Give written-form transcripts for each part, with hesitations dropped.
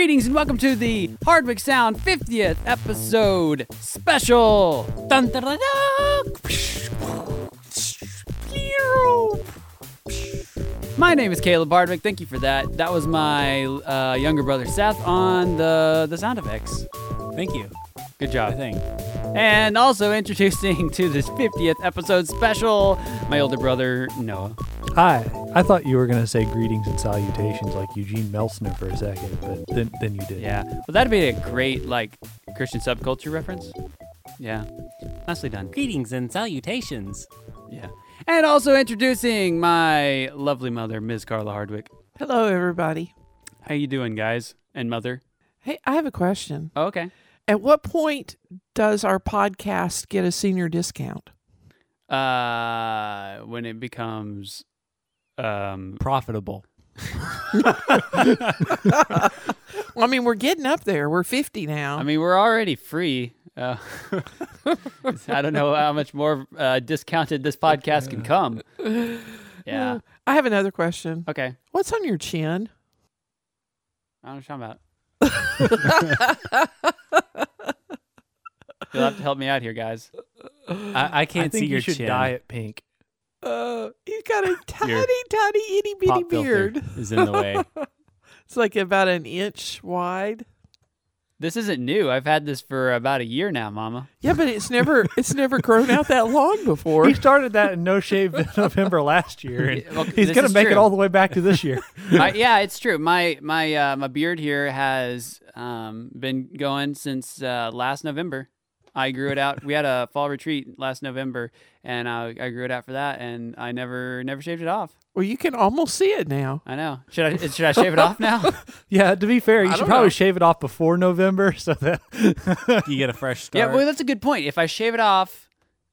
Greetings and welcome to the Hardwick Sound 50th episode special. Dun, dun, dun, dun. My name is Caleb Hardwick. Thank you for that. That was my younger brother Seth on the sound effects. Thank you. Good job. I think. And also introducing to this 50th episode special, my older brother Noah. Hi. I thought you were going to say greetings and salutations like Eugene Meltzner for a second, but then you did. Yeah. Well, that'd be a great, Christian subculture reference. Yeah. Nicely done. Greetings and salutations. Yeah. And also introducing my lovely mother, Ms. Carla Hardwick. Hello, everybody. How you doing, guys and mother? Hey, I have a question. Oh, okay. At what point does our podcast get a senior discount? When it becomes Profitable. Well, I mean, we're getting up there. We're 50 now. I mean, we're already free. I don't know how much more discounted this podcast can come. Yeah. I have another question. Okay. What's on your chin? I don't know what you're talking about. You'll have to help me out here, guys. I can't I think see your you should chin. dye it pink. He's got a tiny, Your tiny, itty bitty Pop filter beard. is in the way. It's like about an inch wide. This isn't new. I've had this for about a year now, Mama. Yeah, but it's never grown out that long before. He started that in No Shave November last year, and Well, he's this going is to make true. it all the way back to this year. Yeah, it's true. My beard here has been going since last November. I grew it out. We had a fall retreat last November, and I grew it out for that, and I never shaved it off. Well, you can almost see it now. I know. Should I shave it off now? Yeah, to be fair, you should don't probably know. shave it off before November so that You get a fresh start. Yeah, well, that's a good point. If I shave it off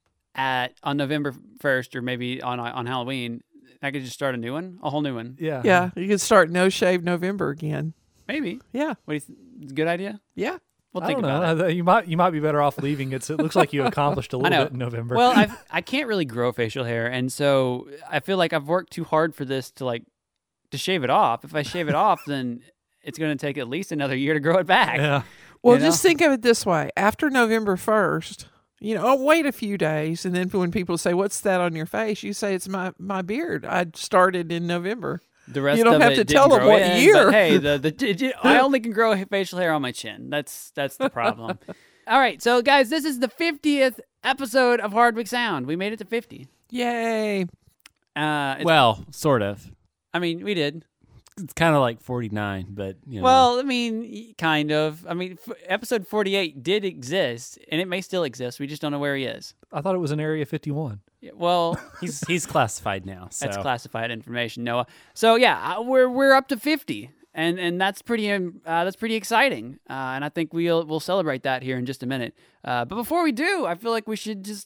on November 1st, or maybe on Halloween, I could just start a new one, a whole new one. yeah. Yeah, you can start No Shave November again. Maybe. Yeah, What do you think? Good idea. yeah. We'll I think don't about know. it. You might be better off leaving it. So it looks like you accomplished a little know. bit in November. Well, I can't really grow facial hair, and so I feel like I've worked too hard for this to shave it off. If I shave it off, then it's going to take at least another year to grow it back. yeah. Well, You know? just think of it this way. After November 1st, I'll wait a few days. And then when people say, what's that on your face? You say, it's my beard. I started in November. The rest You don't of have it to didn't tell them grow what in, year. But hey, I only can grow facial hair on my chin. That's the problem. All right, so guys, this is the 50th episode of Hardwick Sound. We made it to 50. Yay. Well, sort of. I mean, we did. It's kind of like 49, but Well, I mean, kind of. I mean, episode 48 did exist, and it may still exist. We just don't know where he is. I thought it was in Area 51. Yeah, well, he's classified now. So that's classified information, Noah. So yeah, we're up to 50, and that's pretty exciting. And I think we'll celebrate that here in just a minute. But before we do, I feel like we should just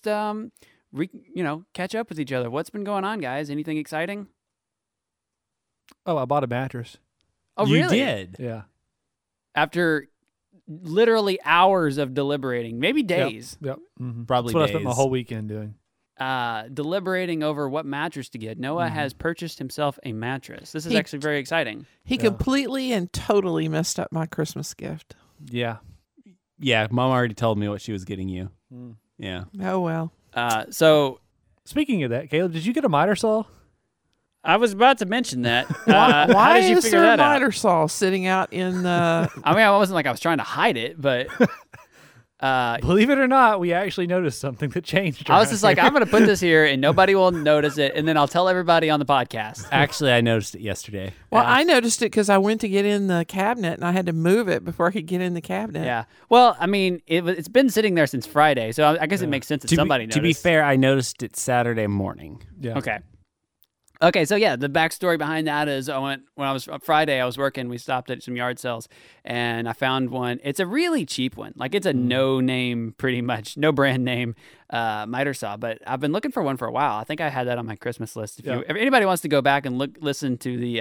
catch up with each other. What's been going on, guys? Anything exciting? Oh, I bought a mattress. Oh, you really? did. Yeah. After literally hours of deliberating, maybe days, Yep. Mm-hmm. Probably That's what I spent my days. whole weekend doing. deliberating over what mattress to get, Noah has purchased himself a mattress. This is He- actually very exciting. He Yeah. completely and totally messed up my Christmas gift. Yeah. Yeah, Mom already told me what she was getting you. Mm. Yeah. Oh, well. So Speaking of that, Caleb, did you get a miter saw? I was about to mention that. Why how did you is figure there a that out? miter saw sitting out in the... I mean, I wasn't like I was trying to hide it, but Believe it or not, we actually noticed something that changed. I was around just like, here. I'm going to put this here and nobody will notice it, and then I'll tell everybody on the podcast. Actually, I noticed it yesterday. Well, Yeah. I noticed it because I went to get in the cabinet and I had to move it before I could get in the cabinet. Yeah. Well, I mean, it's been sitting there since Friday, so I guess it makes sense that To somebody be noticed. fair, I noticed it Saturday morning. Yeah. Okay, so yeah, the backstory behind that is Friday, I was working, we stopped at some yard sales, and I found one. It's a really cheap one. Like, it's a no name, pretty much, no brand name miter saw, but I've been looking for one for a while. I think I had that on my Christmas list. If anybody wants to go back and listen to the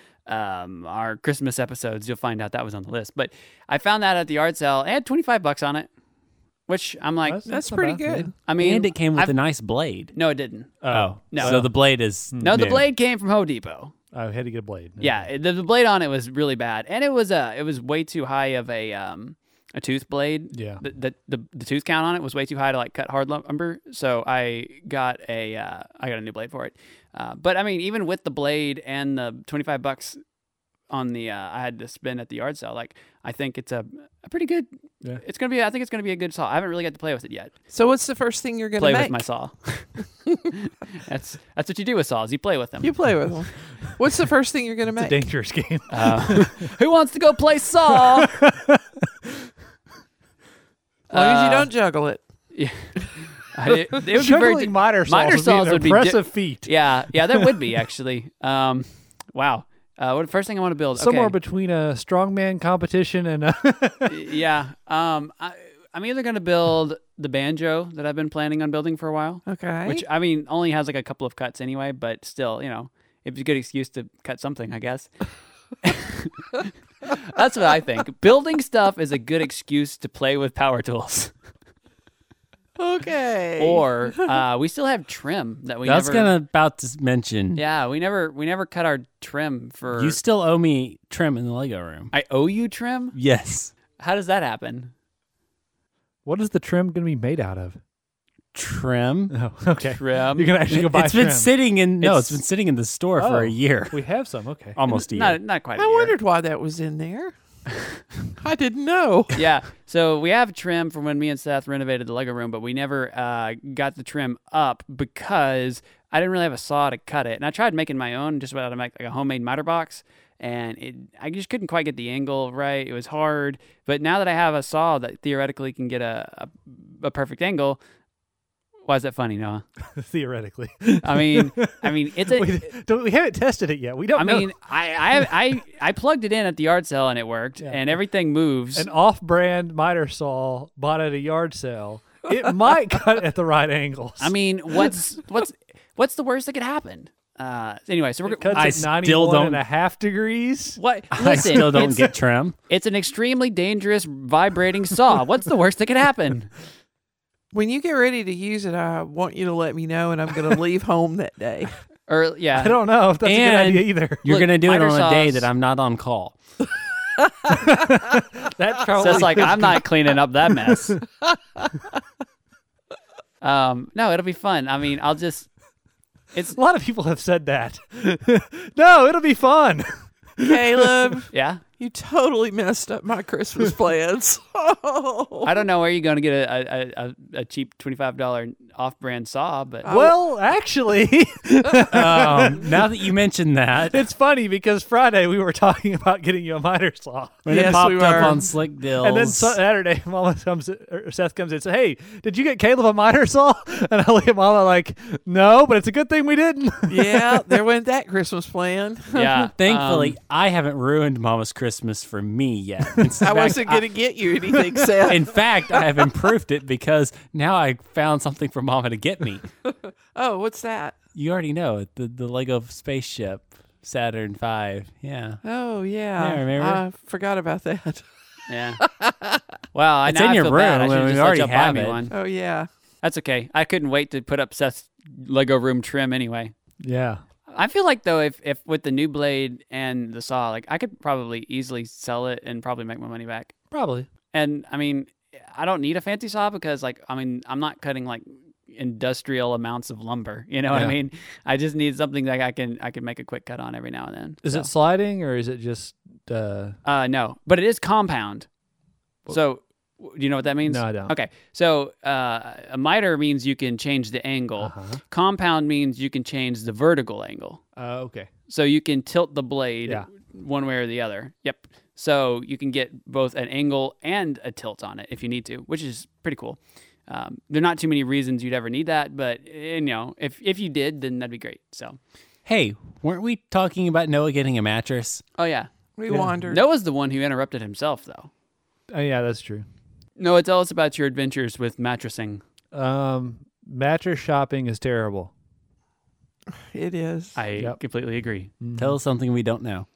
our Christmas episodes, you'll find out that was on the list. But I found that at the yard sale. It had $25 on it, which I'm like, That's not pretty bad, good. I mean, And it came with I've- a nice blade. No, it didn't. Oh. No. So the blade is No, the new. blade came from Home Depot. I had to get a blade. Yeah, the blade on it was really bad, and it was way too high of a tooth blade. Yeah. The tooth count on it was way too high to like cut hard lumber, so I got a new blade for it. But I mean, even with the blade and the $25 on the I had to spend at the yard sale, like I think it's a pretty good. Yeah. I think it's gonna be a good saw. I haven't really got to play with it yet. So what's the first thing you're going to Play make? with my saw. That's what you do with saws. You play with them. You play with them. What's the first thing you're going to It's a make? dangerous game. Who wants to go play saw? As long as you don't juggle it. Yeah. It would be very Juggling miter saws would be an impressive feat. Yeah, that would be actually. Wow. What the first thing I want to build? Somewhere Okay. between a strongman competition and a Yeah. I'm either going to build the banjo that I've been planning on building for a while, Okay. which I mean only has like a couple of cuts anyway, but still, it's a good excuse to cut something, I guess. That's what I think. Building stuff is a good excuse to play with power tools. Okay. Or we still have trim that we That's never. about to mention. Yeah, we never cut our trim for. You still owe me trim in the Lego room. I owe you trim. Yes. How does that happen? what is the trim going to be made out of? Trim. Oh, okay. Trim. You're going to actually go buy It's trim. been sitting in. No, It's- it's been sitting in the store for Oh. a year. We have some. Okay. Almost a year. Not quite. A I year. wondered why that was in there. I didn't know. Yeah, so we have trim from when me and Seth renovated the Lego room, but we never got the trim up because I didn't really have a saw to cut it. And I tried making my own, just about to make like a homemade miter box, and I just couldn't quite get the angle right. It was hard. But now that I have a saw that theoretically can get a perfect angle, why is that funny, Noah? Theoretically. I mean, it's a. We haven't tested it yet. We don't I know. mean, I plugged it in at the yard sale and it worked, Yeah. and everything moves. An off-brand miter saw bought at a yard sale. It might cut at the right angles. I mean, what's the worst that could happen? Anyway, so we're it cuts I at still 91 don't- and a half degrees. what? I Listen, still don't it's, get trim. it's an extremely dangerous vibrating saw. What's the worst that could happen? When you get ready to use it, I want you to let me know, and I'm going to leave home that day. Or yeah, I don't know if that's a good And- idea either. You're Look, going to do it miter on a day saws- that I'm not on call. That's so probably it's like I'm not cleaning up that mess. No, it'll be fun. I mean, it's a lot of people have said that. No, it'll be fun. Caleb, yeah. you totally messed up my Christmas plans. I don't know where you're going to get a cheap $25 off-brand saw, but Well, actually, Now that you mentioned that, it's funny because Friday we were talking about getting you a miter saw. when Yes, it popped we up were. on Slick Deals, And then Saturday, Seth comes in and says, "Hey, did you get Caleb a miter saw?" And I look at Mama like, "No, but it's a good thing we didn't." Yeah, there went that Christmas plan. yeah. thankfully, I haven't ruined Mama's Christmas for me yet. I wasn't going to get you anything, Seth. In fact, I have improved it because now I found something for Mama to get me. Oh, what's that? You already know the Lego spaceship Saturn V. Yeah. Oh, yeah. Yeah, remember? I forgot about that. Yeah. Well, It's now in I your feel bad. I room, should and we just let already y'all buy have me it. one. Oh, yeah. That's okay. I couldn't wait to put up Seth's Lego room trim anyway. Yeah. I feel like though, if with the new blade and the saw, like I could probably easily sell it and probably make my money back. Probably. And I mean, I don't need a fancy saw because like I'm not cutting like industrial amounts of lumber. You know what I Yeah. mean? I just need something that I can make a quick cut on every now and then. Is So. it sliding or is it just? No, but it is compound. So, do you know what that means? No, I don't. Okay, so a miter means you can change the angle. Uh-huh. Compound means you can change the vertical angle. Okay. So you can tilt the blade Yeah. one way or the other. Yep. So you can get both an angle and a tilt on it if you need to, which is pretty cool. There are not too many reasons you'd ever need that, but if you did, then that'd be great. So, Hey, weren't we talking about Noah getting a mattress? oh yeah, We wandered. Noah's the one who interrupted himself, though. Oh, yeah, that's true. Noah, tell us about your adventures with mattressing. Mattress shopping is terrible. It is. I Yep. completely agree. Tell us something we don't know.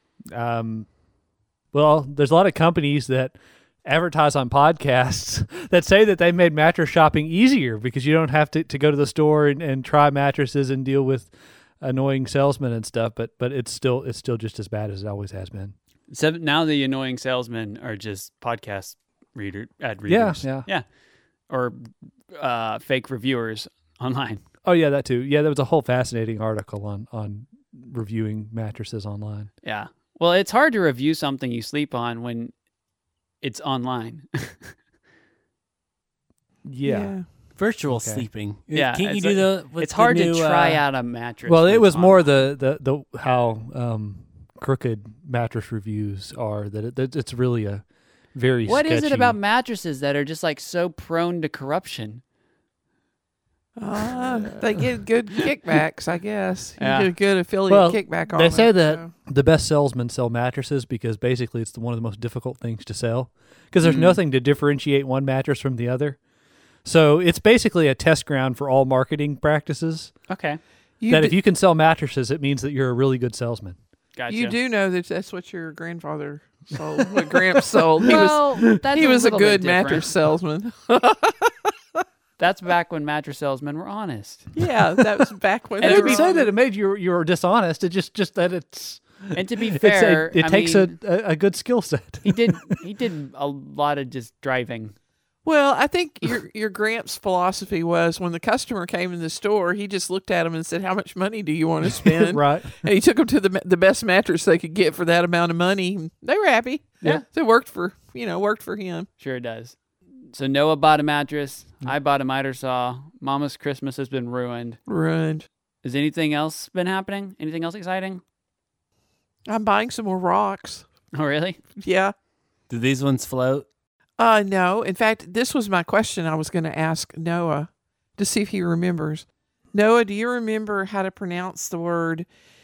Well, there's a lot of companies that advertise on podcasts that say that they made mattress shopping easier because you don't have to go to the store and try mattresses and deal with annoying salesmen and stuff, but it's still just as bad as it always has been. So now the annoying salesmen are just podcast ad readers. Yeah. Or fake reviewers online. Oh yeah, that too. Yeah, there was a whole fascinating article on reviewing mattresses online. Yeah. Well, it's hard to review something you sleep on when it's online. Yeah. Virtual Okay. sleeping. Yeah, Can't you it's do like- the? With It's hard the new, to try out a mattress. Well, when it it's was more online. the how crooked mattress reviews are. That it's really a very. What is it sketchy- about mattresses that are just like so prone to corruption? They get good kickbacks, I guess. You Yeah. get a good affiliate Well, kickback on They it, say that so. the best salesmen sell mattresses because basically it's one of the most difficult things to sell because there's Mm. nothing to differentiate one mattress from the other. So it's basically a test ground for all marketing practices. Okay. That if you can sell mattresses, it means that you're a really good salesman. Gotcha. You do know that that's what your grandfather sold, what Gramps sold. Well, that's He was a little bit good different. mattress salesman. That's back when mattress salesmen were honest. Yeah, that was back when And I they it were didn't say on that it. it made you were dishonest. It's just that it's And to be it's fair, it I takes mean, a good skill set. he did a lot of just driving. Well, I think your Gramps' philosophy was when the customer came in the store, he just looked at him and said, "How much money do you want to spend?" Right. And he took them to the best mattress they could get for that amount of money. They were happy. Yeah. So it worked for him. Sure it does. So Noah bought a mattress. I bought a miter saw. Mama's Christmas has been ruined. Ruined. Has anything else been happening? Anything else exciting? I'm buying some more rocks. Oh, really? Yeah. Do these ones float? No. In fact, this was my question I was going to ask Noah to see if he remembers. Noah, do you remember how to pronounce the word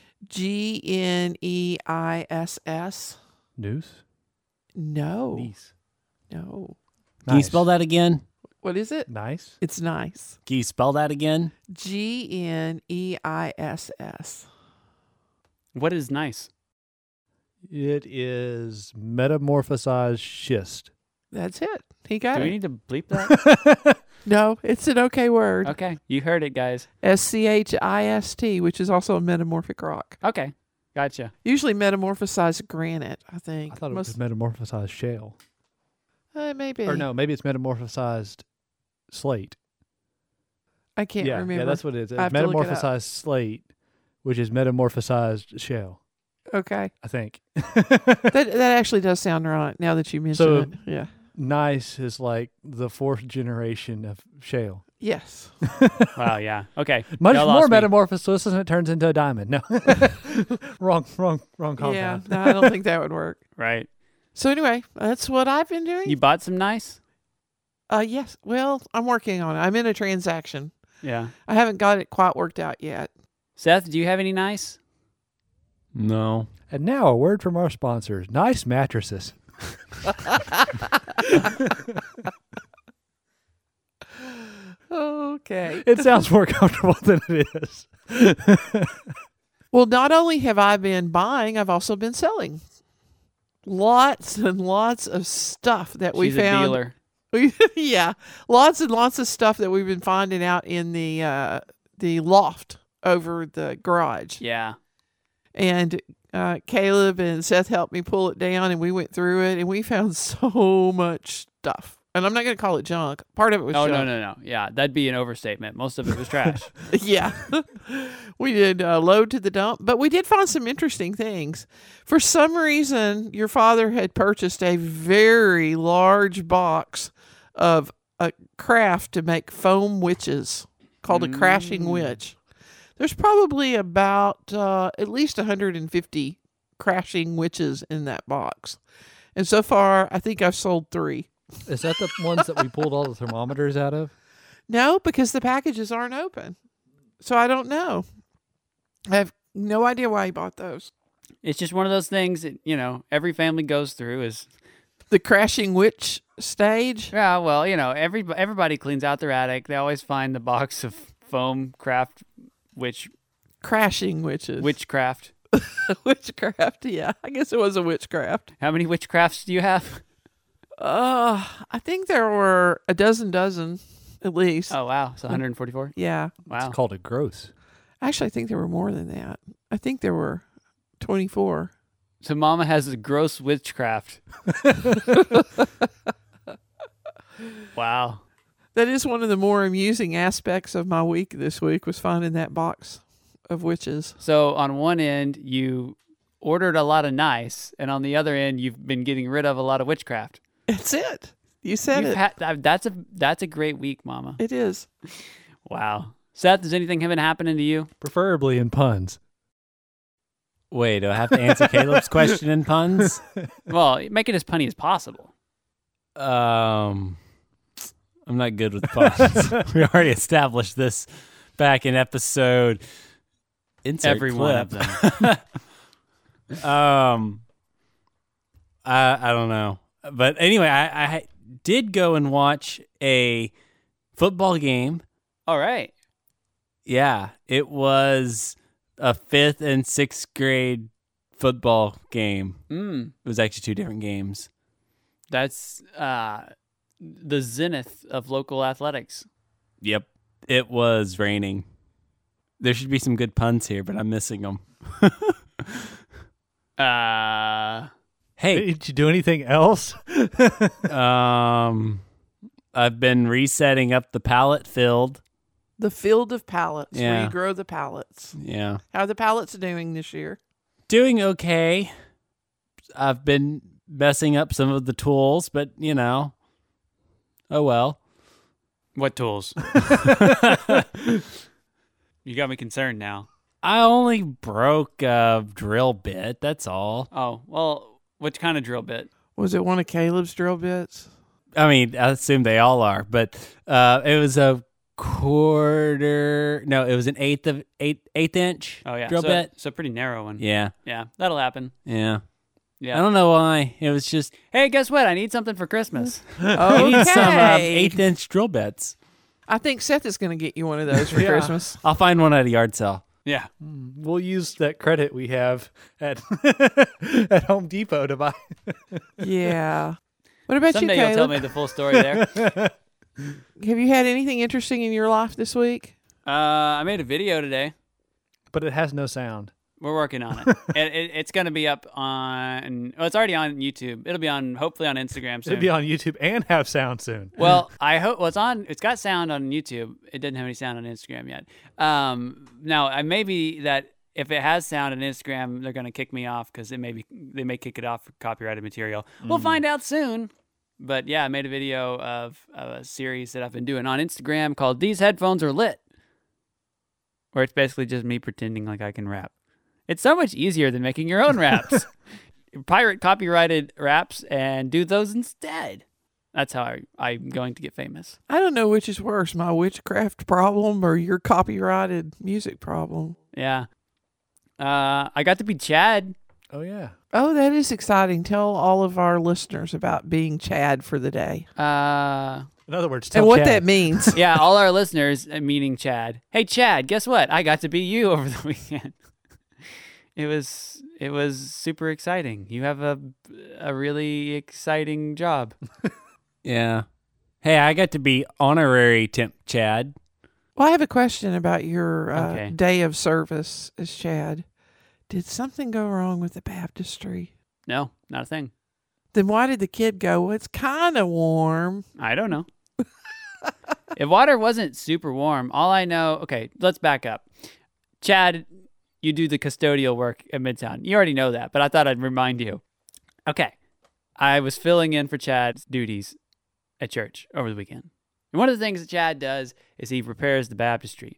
Gneis? News. No. Nice. No. Can you spell that again? What is it? Nice. It's nice. Can you spell that again? Gneis. What is nice? It is metamorphosized schist. That's it. He got Do we it. need to bleep that? No, it's an okay word. Okay. You heard it, guys. SCHIST, which is also a metamorphic rock. Okay. Gotcha. Usually metamorphosized granite, I think. I thought it was metamorphosized shale. Maybe. Or no, maybe it's metamorphosized slate. I can't remember. Yeah, that's what it is. I It's have to look it up. metamorphosized slate, which is metamorphosized shale, Okay. I think. That actually does sound right now that you mention So- it. Yeah. Nice is like the fourth generation of shale. Yes. Wow, yeah. Okay. Much Y'all more lost me. metamorphosis and it turns into a diamond. No. wrong compound. Yeah. No, I don't think that would work. Right. So anyway, that's what I've been doing. You bought some nice? Yes. Well, I'm working on it. I'm in a transaction. Yeah. I haven't got it quite worked out yet. Seth, do you have any nice? No. And now a word from our sponsors. Nice mattresses. Okay. It sounds more comfortable than it is. Well, not only have I been buying, I've also been selling. Lots and lots of stuff that we She's found. a dealer. Yeah, lots and lots of stuff that we've been finding out in the loft over the garage. Yeah. And Caleb and Seth helped me pull it down, and we went through it, and we found so much stuff. And I'm not going to call it junk. Part of it was Oh, junk. no. Yeah, that'd be an overstatement. Most of it was trash. Yeah. We did load to the dump, but we did find some interesting things. For some reason, your father had purchased a very large box of a craft to make foam witches called a crashing witch. There's probably about at least 150 crashing witches in that box. And so far, I think I've sold 3. Is that the ones that we pulled all the thermometers out of? No, because the packages aren't open. So I don't know. I have no idea why he bought those. It's just one of those things that, every family goes through is, The crashing witch stage. yeah, well, everybody cleans out their attic. They always find the box of foam craft Crashing witches. witchcraft. Witchcraft, yeah. I guess it was a witchcraft. How many witchcrafts do you have? I think there were a dozen at least. Oh, wow. So 144? Yeah. Wow. It's called a gross. Actually, I think there were more than that. I think there were 24. So Mama has a gross witchcraft. Wow. That is one of the more amusing aspects of my week this week, was finding that box of witches. So on one end, you ordered a lot of nice, and on the other end, you've been getting rid of a lot of witchcraft. That's it. You said it. That's a great week, Mama. It is. Wow. Seth, has anything been happening to you? Preferably in puns. Wait, do I have to answer Caleb's question in puns? Well, make it as punny as possible. I'm not good with puns. We already established this back in episode. Insert Every one of clip. them. I don't know, but anyway, I did go and watch a football game. All right. Yeah, it was a 5th and 6th grade football game. It was actually 2 different games. That's the zenith of local athletics. Yep, it was raining. There should be some good puns here, but I'm missing them. Hey, Did you do anything else? I've been resetting up the pallet field. The field of pallets, where Yeah. you grow the pallets. Yeah. How are the pallets doing this year? Doing okay. I've been messing up some of the tools, but oh well. What tools? You got me concerned now. I only broke a drill bit, that's all. Oh, well, what kind of drill bit? Was it one of Caleb's drill bits? I mean, I assume they all are, but it was a it was an eighth inch Oh, yeah. drill so, bit. So pretty narrow one. Yeah. Yeah, that'll happen. Yeah. Yeah. I don't know why. It was just, Hey, guess what? I need something for Christmas. I need some Okay. 1/8 inch drill bits. I think Seth is going to get you one of those for Yeah. Christmas. I'll find one at a yard sale. Yeah. We'll use that credit we have at at Home Depot to buy. Yeah. What about Someday you, you'll tell Caleb? me the full story there. Have you had anything interesting in your life this week? I made a video today. But it has no sound. We're working on it. It's going to be up on. Oh, it's already on YouTube. It'll be on, hopefully, on Instagram soon. It'll be on YouTube and have sound soon. Well, I hope it's got sound on YouTube. It doesn't have any sound on Instagram yet. Now, I may be that if it has sound on Instagram, they're going to kick me off because they may kick it off for copyrighted material. We'll find out soon. But yeah, I made a video of a series that I've been doing on Instagram called "These Headphones Are Lit," where it's basically just me pretending like I can rap. It's so much easier than making your own raps. Pirate copyrighted raps and do those instead. That's how I'm going to get famous. I don't know which is worse, my witchcraft problem or your copyrighted music problem. Yeah. I got to be Chad. Oh yeah. Oh, that is exciting. Tell all of our listeners about being Chad for the day. In other words, tell And what Chad. that means. Yeah, all our listeners, meaning Chad. Hey, Chad, guess what? I got to be you over the weekend. It was super exciting. You have a really exciting job. Yeah. Hey, I got to be honorary temp Chad. Well, I have a question about your Okay. day of service as Chad. Did something go wrong with the baptistry? No, not a thing. Then why did the kid go, well, it's kind of warm? I don't know. If water wasn't super warm, all I know... Okay, let's back up. Chad, you do the custodial work at Midtown. You already know that, but I thought I'd remind you. Okay, I was filling in for Chad's duties at church over the weekend. And one of the things that Chad does is he repairs the baptistry.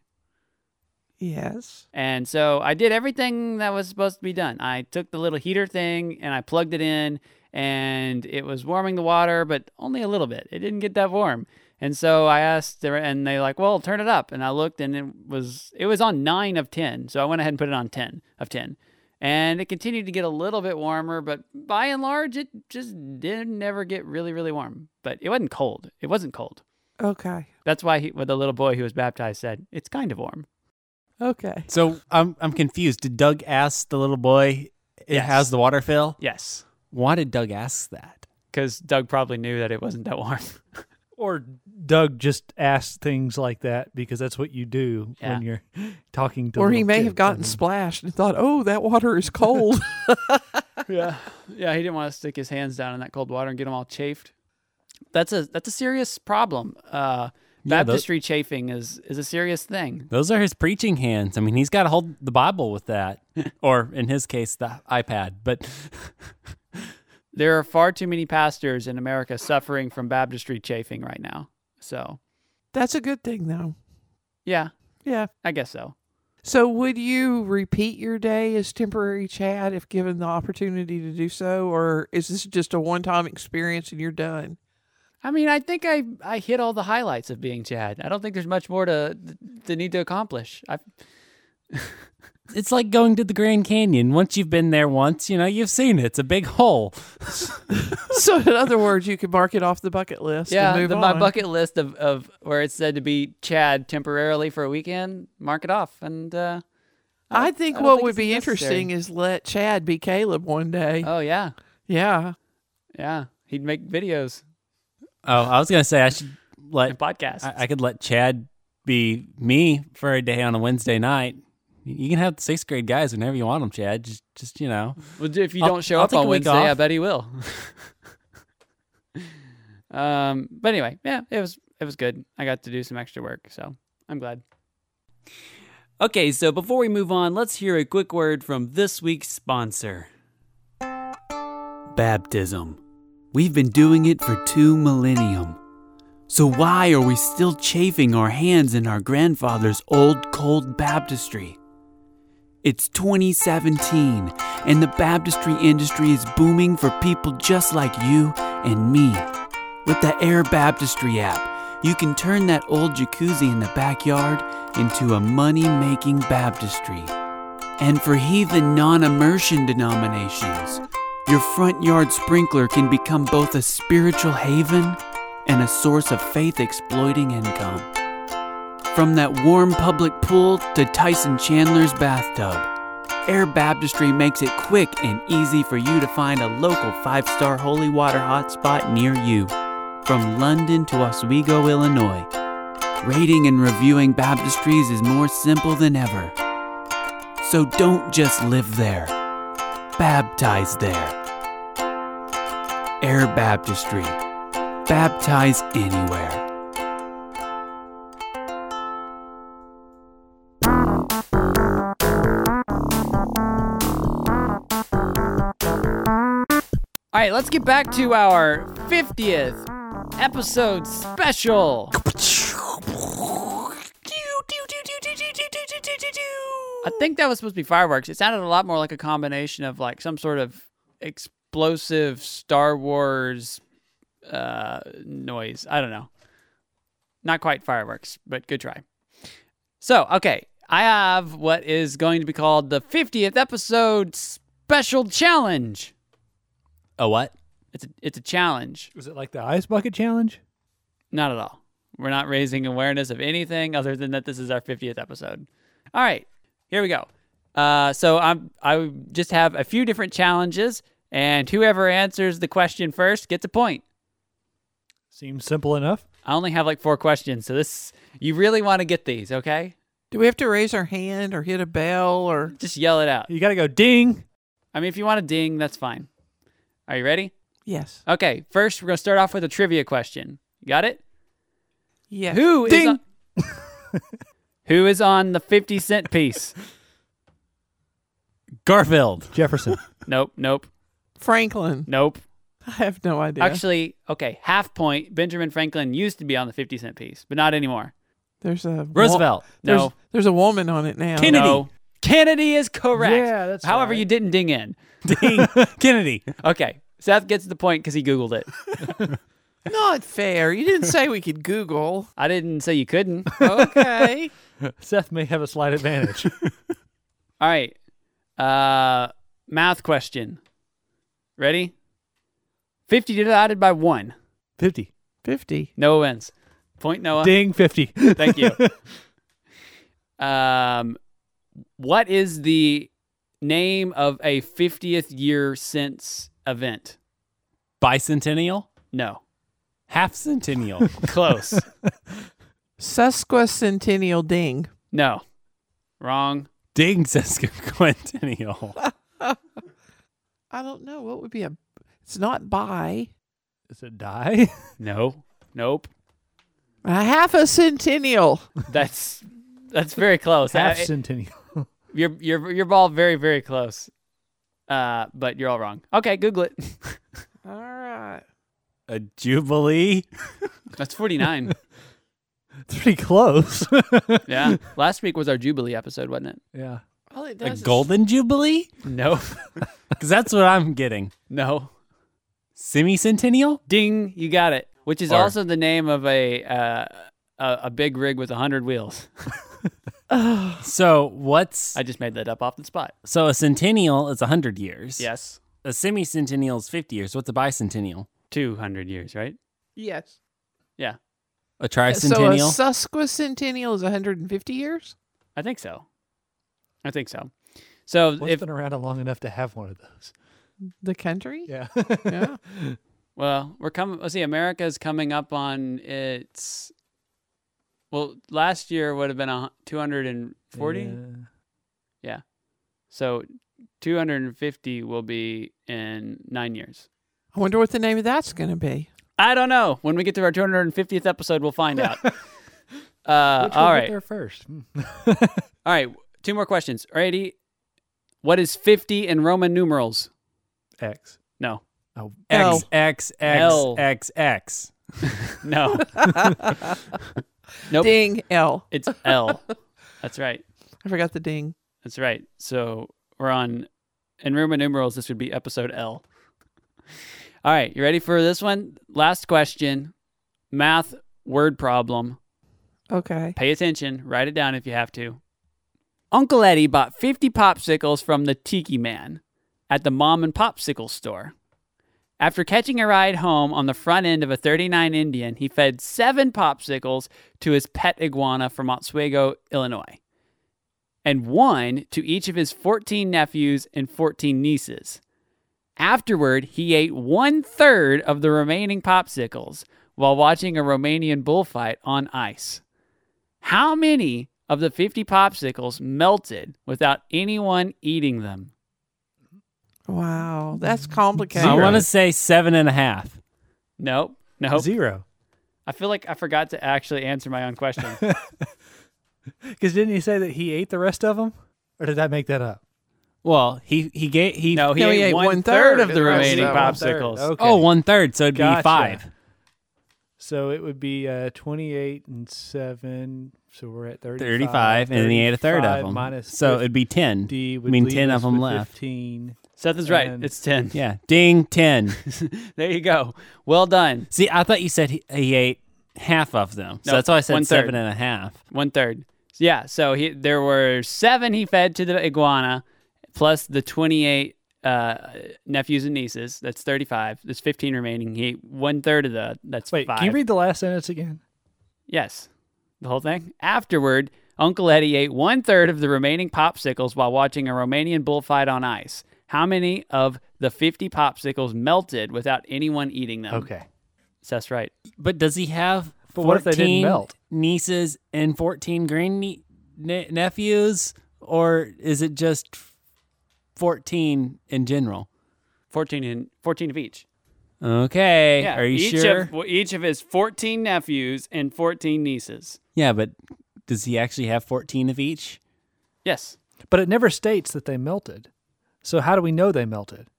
Yes. And so I did everything that was supposed to be done. I took the little heater thing and I plugged it in, and it was warming the water, but only a little bit. It didn't get that warm. And so I asked, and they like, well, turn it up. And I looked, and it was on 9 of 10. So I went ahead and put it on 10 of 10. And it continued to get a little bit warmer, but by and large, it just didn't never get really, really warm. But it wasn't cold. It wasn't cold. Okay. That's why what the little boy who was baptized said, it's kind of warm. Okay. So I'm confused. Did Doug ask the little boy, Yes. how's the water fill? Yes. Why did Doug ask that? Because Doug probably knew that it wasn't that warm. Or Doug just asks things like that because that's what you do when you're talking to Or he little may kids. have gotten splashed and thought, "Oh, that water is cold." Yeah, he didn't want to stick his hands down in that cold water and get them all chafed. That's a serious problem. Baptistry chafing is a serious thing. Those are his preaching hands. I mean, he's got to hold the Bible with that, or in his case, the iPad. But There are far too many pastors in America suffering from baptistry chafing right now. So, That's a good thing, though. yeah, Yeah. I guess so. So, would you repeat your day as temporary Chad if given the opportunity to do so, or is this just a one-time experience and you're done? I mean, I think I hit all the highlights of being Chad. I don't think there's much more to need to accomplish. it's like going to the Grand Canyon. Once you've been there once, you've seen it. It's a big hole. So, in other words, you could mark it off the bucket list. and move my on. bucket list of where it's said to be Chad temporarily for a weekend, mark it off. And I think don't what think would it's be necessary. interesting is let Chad be Caleb one day. Oh yeah, Yeah. he'd make videos Oh, I was gonna say I should and let podcasts. I could let Chad be me for a day on a Wednesday night. You can have the 6th grade guys whenever you want them, Chad. Just Well, if you I'll- don't show I'll up take on a week Wednesday, I off. bet he will. But anyway, yeah, it was good. I got to do some extra work, so I'm glad. Okay, so before we move on, let's hear a quick word from this week's sponsor. Baptism. We've been doing it for 2 millennium. So why are we still chafing our hands in our grandfather's old cold baptistry? It's 2017, and the baptistry industry is booming for people just like you and me. With the Air Baptistry app, you can turn that old jacuzzi in the backyard into a money-making baptistry. And for heathen non-immersion denominations, your front yard sprinkler can become both a spiritual haven and a source of faith-exploiting income. From that warm public pool to Tyson Chandler's bathtub, Air Baptistry makes it quick and easy for you to find a local 5-star holy water hotspot near you. From London to Oswego, Illinois, rating and reviewing baptistries is more simple than ever. So don't just live there. Baptize there. Air Baptistry. Baptize anywhere. All right, let's get back to our 50th episode special. I think that was supposed to be fireworks. It sounded a lot more like a combination of like some sort of explosive Star Wars noise. I don't know. Not quite fireworks, but good try. So, okay, I have what is going to be called the 50th episode special challenge. a what? It's a challenge. Was it like the ice bucket challenge? Not at all. We're not raising awareness of anything other than that this is our 50th episode. All right, here we go. So I just have a few different challenges, and whoever answers the question first gets a point. Seems simple enough. I only have like 4 questions, so you really want to get these, okay? Do we have to raise our hand or hit a bell or? Just yell it out. You got to go ding. I mean, if you want to ding, that's fine. Are you ready? Yes. Okay, first we're going to start off with a trivia question. You got it? Yes. Who is Ding! on, who is on the 50-cent piece? Garfield. Jefferson. Nope. Franklin. Nope. I have no idea. Actually, okay, half point. Benjamin Franklin used to be on the 50-cent piece, but not anymore. there's a Roosevelt. No. There's a woman on it now. Kennedy. No. Kennedy is correct. Yeah, that's However, right. you didn't ding in. Ding. Kennedy. Okay, Seth gets the point because he Googled it. Not fair. You didn't say we could Google. I didn't say you couldn't. Okay. Seth may have a slight advantage. All right. Math question. Ready? 50 divided by 1. 50. 50. Noah wins. Point Noah. Ding 50. Thank you. What is the name of a 50th year since event? Bicentennial. No. Half centennial. Close. Sesquicentennial ding. No. Wrong. Ding sesquicentennial. I don't know. What would be a... It's not bi. Is it die? No. Nope. A half a centennial. That's very close. Half centennial. You're all very, very close. But you're all wrong. Okay, Google it. All right. A jubilee. That's 49. It's pretty close. Yeah. Last week was our Jubilee episode, wasn't it? Yeah. All it A does is... golden jubilee? No. Because that's what I'm getting. No. Semi-centennial? Ding, you got it. Which is Or- also the name of a big rig with 100 wheels. So what's... I just made that up off the spot. So a centennial is 100 years. Yes. A semi-centennial is 50 years. What's a bicentennial? 200 years, right? Yes. Yeah. A So a tricentennial? sesquicentennial is 150 years? I think so. So What's if been around long enough to have one of those? The country? Yeah. Yeah. well, we're coming. Let's see. America's coming up on its. Well, last year would have been 240. Yeah. So 250 will be in 9 years. I wonder what the name of that's going to be. I don't know. When we get to our 250th episode, we'll find out. Which all will right. get there first? All right. 2 more questions. Alrighty. What is 50 in Roman numerals? X. No. Oh, L. X, X, L. X, X, X. No. Nope. Ding, L. It's L. That's right. I forgot the ding. That's right. So we're on, in Roman numerals, this would be episode L. All right. You ready for this one? Last question. Math word problem. Okay. Pay attention. Write it down if you have to. Uncle Eddie bought 50 popsicles from the Tiki Man at the mom and popsicle store. After catching a ride home on the front end of a 39 Indian, he fed 7 popsicles to his pet iguana from Oswego, Illinois, and 1 to each of his 14 nephews and 14 nieces. Afterward, he ate 1/3 of the remaining popsicles while watching a Romanian bullfight on ice. How many of the 50 popsicles melted without anyone eating them? Wow. That's complicated. I want to say 7.5. Nope. 0. I feel like I forgot to actually answer my own question. Because didn't he say that he ate the rest of them? Or did I make that up? Well, he No, he No, he ate ate 1/3 of of the the rest remaining of them. popsicles. Okay. Oh, 1/3, so it'd be Gotcha. 5. So it would be 28 and 7. So we're at 35. 35, and then he ate a third of 35 them. minus So it'd be 10. 50 I would mean, leave 10 us of them with left. 15. Seth is right. And- It's 10. Yeah. Ding, 10. There you go. Well done. See, I thought you said he ate half of them. So No, that's why I said 1/3. 7.5. 1/3. Yeah. So there were 7 he fed to the iguana, plus the 28 nephews and nieces. That's 35. There's 15 remaining. He ate 1/3 of that's Wait, 5. can you read the last sentence again? Yes. The whole thing. Afterward, Uncle Eddie ate 1/3 of the remaining popsicles while watching a Romanian bullfight on ice. How many of the 50 popsicles melted without anyone eating them? Okay. That's right. But does he have But what if they didn't melt? nieces and 14 nephews? Or is it just 14 in general? 14 of each. Okay. Yeah. Are you each sure? Each of his 14 nephews and 14 nieces. Yeah, but does he actually have 14 of each? Yes. But it never states that they melted. So how do we know they melted?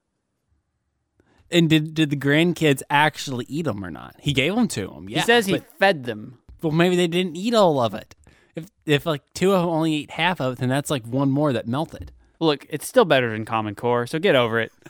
And did the grandkids actually eat them or not? He gave them to them. Yeah, He says he but- fed them. well, maybe they didn't eat all of it. If like 2 of them only ate half of it, then that's like 1 more that melted. Look, it's still better than Common Core, so get over it.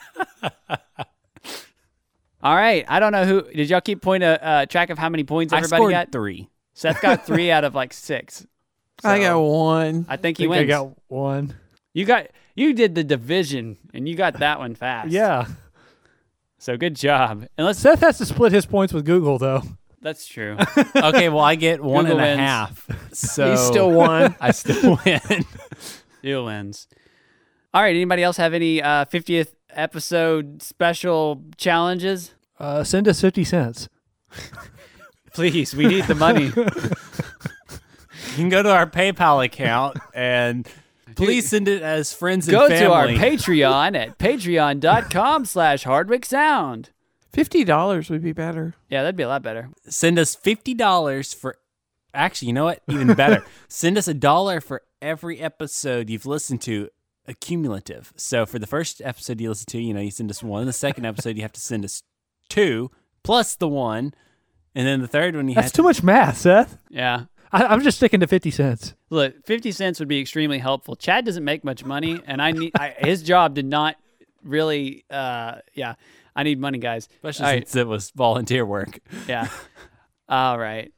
All right. I don't know who. Did y'all keep track of how many points I everybody scored got? 3. Seth got 3 out of like 6. I So, got 1. I think I he think I wins. got 1. You did the division, and you got that one fast. Yeah. So good job. Unless Seth has to split his points with Google, though. that's true. Okay, well I get 1.5. wins. So He's still 1. I still win. You wins. All right. Anybody else have any 50th episode special challenges? Send us 50 cents. Please, we need the money. You can go to our PayPal account and please send it as friends and Go family. to our Patreon at patreon.com/hardwicksound. $50 would be better. Yeah, that'd be a lot better. Send us $50 for. Actually, you know what? Even better. Send us $1 for every episode you've listened to, accumulative. So for the first episode you listen to, you send us 1. The second episode you have to send us 2 plus the 1, and then the third one you That's have too much math, Seth. Yeah. I'm just sticking to 50 cents. Look, 50 cents would be extremely helpful. Chad doesn't make much money, and his job did not really. I need money, guys. Especially All right. since it was volunteer work. Yeah. All right.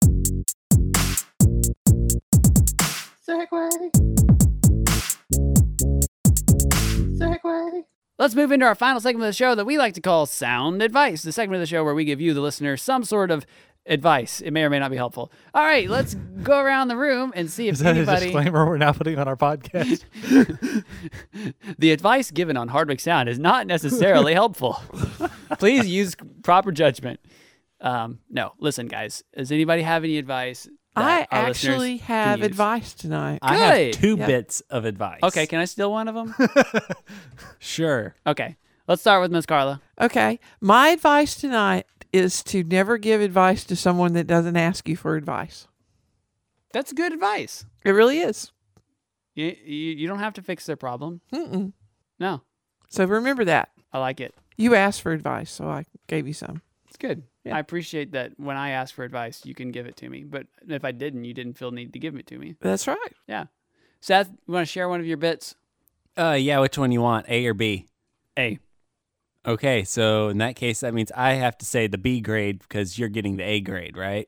Segway. Let's move into our final segment of the show that we like to call Sound Advice, the segment of the show where we give you, the listener, some sort of advice. It may or may not be helpful. All right, let's go around the room and see if Is that a anybody... disclaimer we're now putting on our podcast? The advice given on Hardwick Sound is not necessarily helpful. Please use proper judgment. No, listen, guys. Does anybody have any advice? I our listeners actually can have use? advice tonight. I have Good. 2 Yeah. bits of advice. Okay, can I steal one of them? Sure. Okay, let's start with Miss Carla. Okay. My advice tonight is to never give advice to someone that doesn't ask you for advice. That's good advice. It really is. You don't have to fix their problem. Mm-mm. No, So remember that. I like it. You asked for advice, so I gave you some. It's good. Yeah. I appreciate that when I ask for advice, you can give it to me. But if I didn't, you didn't feel need to give it to me. That's right. Yeah. Seth, you want to share one of your bits? Yeah, which one you want, A or B? A. Okay, so in that case, that means I have to say the B grade because you're getting the A grade, right?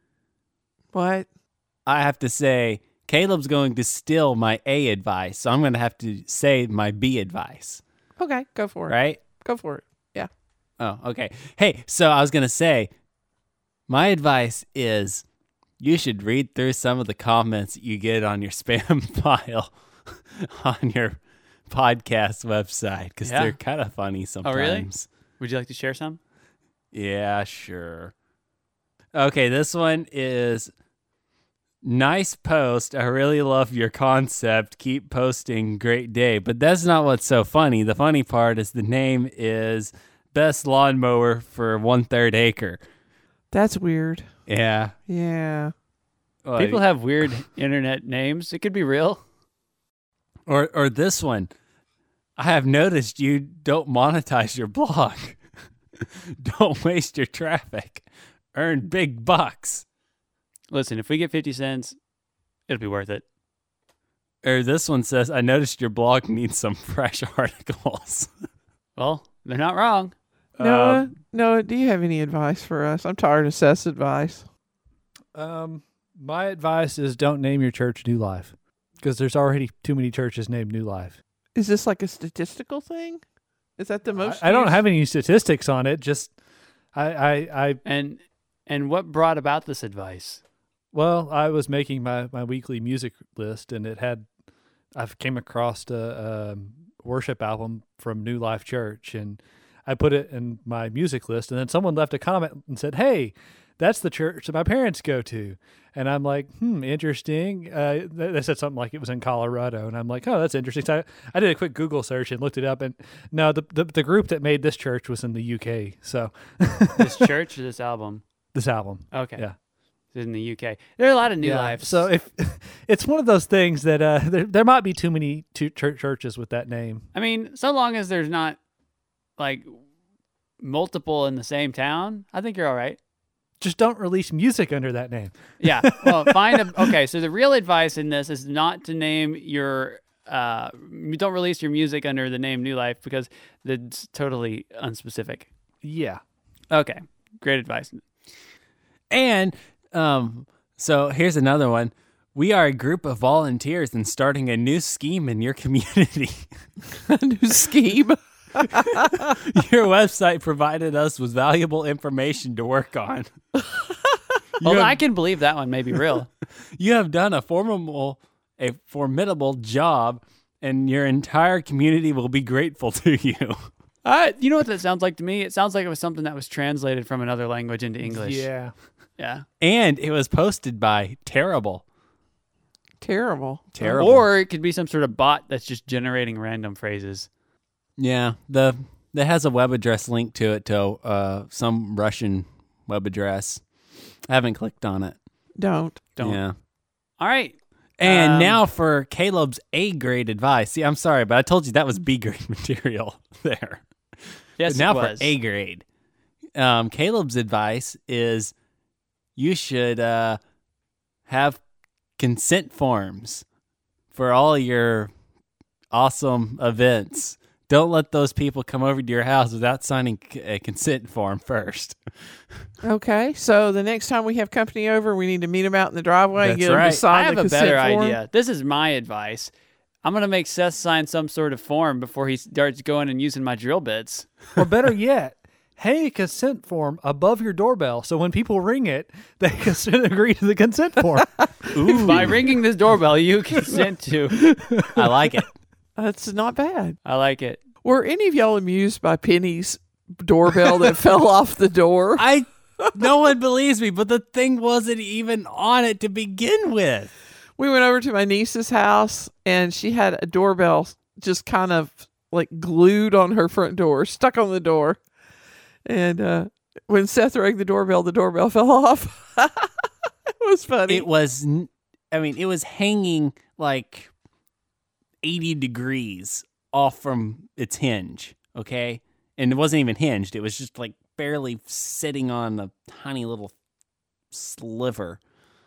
What? I have to say Caleb's going to steal my A advice, so I'm going to have to say my B advice, Okay, go for it. right? Go for it. Yeah. Oh, okay. Hey, so I was going to say, my advice is you should read through some of the comments you get on your spam file on your podcast website because Yeah. they're kind of funny sometimes. really? Would you like to share some? Yeah, sure. Okay, this one is nice post. I really love your concept. Keep posting. Great day. But that's not what's so funny. The funny part is the name is Best Lawnmower for 1/3 acre. That's weird. Yeah. Yeah. Well, People have weird internet names. It could be real. or this one. I have noticed you don't monetize your blog. Don't waste your traffic. Earn big bucks. Listen, if we get 50 cents, it'll be worth it. Or this one says, I noticed your blog needs some fresh articles. Well, they're not wrong. Noah, do you have any advice for us? I'm tired of Seth's advice. My advice is don't name your church New Life because there's already too many churches named New Life. Is this like a statistical thing? Is that the most? I don't used? have any statistics on it. Just I And what brought about this advice? well, I was making my weekly music list, and I came across a worship album from New Life Church, and I put it in my music list, and then someone left a comment and said, "Hey, that's the church that my parents go to." And I'm like, interesting. They said something like it was in Colorado, and I'm like, oh, that's interesting. So I did a quick Google search and looked it up, and no, the group that made this church was in the UK. So This church or this album? this album, Okay. yeah. It's in the UK. There are a lot of New Lives. So if it's one of those things that there might be too many churches with that name. I mean, so long as there's not like multiple in the same town, I think you're all right. Just don't release music under that name. Yeah. Well, okay. So the real advice in this is not to name your, don't release your music under the name New Life because that's totally unspecific. Yeah. Okay. Great advice. And so here's another one. We are a group of volunteers and starting a new scheme in your community. A new scheme. Your website provided us with valuable information to work on. Although I can believe that one may be real. You have done a formidable job, and your entire community will be grateful to you. You know what that sounds like to me? It sounds like it was something that was translated from another language into English. Yeah. Yeah. And it was posted by Terrible. Terrible. Terrible. Or it could be some sort of bot that's just generating random phrases. Yeah, that has a web address linked to it to some Russian web address. I haven't clicked on it. Don't. Yeah. All right. And now for Caleb's A grade advice. See, I'm sorry, but I told you that was B grade material there. Yes, But now it was. for A grade. Caleb's advice is you should have consent forms for all your awesome events. Don't let those people come over to your house without signing a consent form first. Okay, so the next time we have company over, we need to meet them out in the driveway and That's get them right. to sign I have the a consent better form. idea. This is my advice. I'm going to make Seth sign some sort of form before he starts going and using my drill bits. Or better yet, hang a consent form above your doorbell so when people ring it, they can agree to the consent form. By ringing this doorbell, you consent to. I like it. That's not bad. I like it. Were any of y'all amused by Penny's doorbell that fell off the door? No one believes me, but the thing wasn't even on it to begin with. We went over to my niece's house, and she had a doorbell just kind of like glued on her front door, stuck on the door. And when Seth rang the doorbell fell off. It was funny. It was hanging like 80 degrees off from its hinge, okay? And it wasn't even hinged. It was just like barely sitting on a tiny little sliver.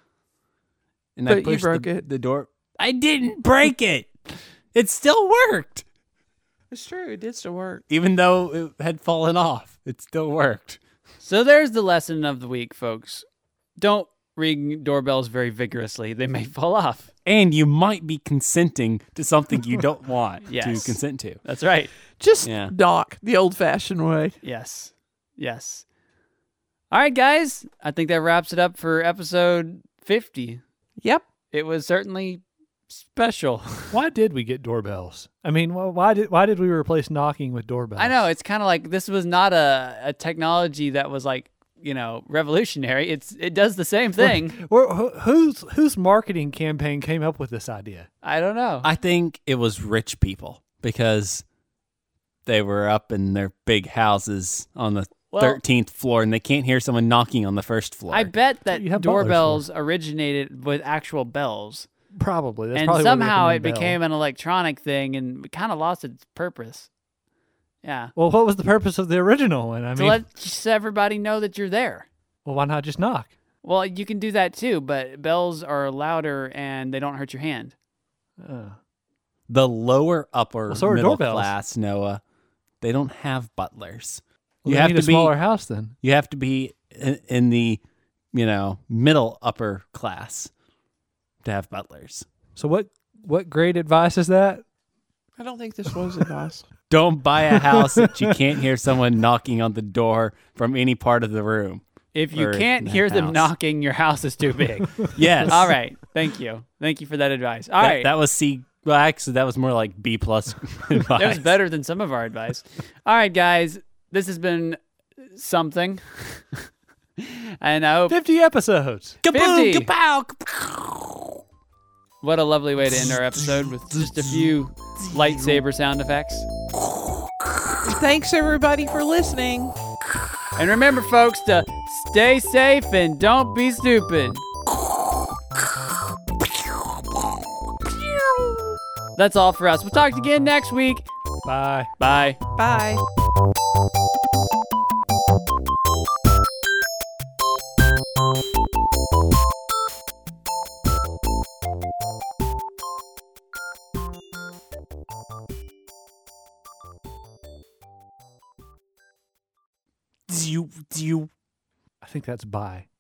And But I you pushed broke it. the door. I didn't break it. It still worked. It's true. It did still work. Even though it had fallen off, it still worked. So there's the lesson of the week, folks. Don't ring doorbells very vigorously. They may fall off. And you might be consenting to something you don't want Yes. to consent to. That's right. Just Yeah. knock the old-fashioned way. Yes. Yes. All right, guys. I think that wraps it up for episode 50. Yep. It was certainly special. Why did we get doorbells? I mean, why did we replace knocking with doorbells? I know. It's kind of like this was not a technology that was like, revolutionary. It does the same thing. Whose marketing campaign came up with this idea? I don't know. I think it was rich people because they were up in their big houses on the Well- 13th floor and they can't hear someone knocking on the first floor. I bet that you have butlers doorbells originated with actual bells. Probably. That's And probably why they somehow it recommend bell. became an electronic thing and kind of lost its purpose. Yeah. Well, what was the purpose of the original one? I To mean, let just everybody know that you're there. well, why not just knock? Well, you can do that too, but bells are louder and they don't hurt your hand. the lower upper Well, so are middle doorbells. class, Noah, they don't have butlers. Well, You they have need to a be smaller house then. You have to be in the, middle upper class to have butlers. So what great advice is that? I don't think this was advice. Don't buy a house that you can't hear someone knocking on the door from any part of the room. If you Or can't the hear them house. knocking, your house is too big. Yes. All right. Thank you. Thank you for that advice. All right. That was C. Well, actually, that was more like B plus advice. That was better than some of our advice. All right, guys. This has been something. And I hope 50 episodes. Kaboom, 50. kapow, kapow. what a lovely way to end our episode with just a few lightsaber sound effects. Thanks, everybody, for listening. And remember, folks, to stay safe and don't be stupid. That's all for us. We'll talk again next week. Bye. Bye. Bye. Do you I think that's bye.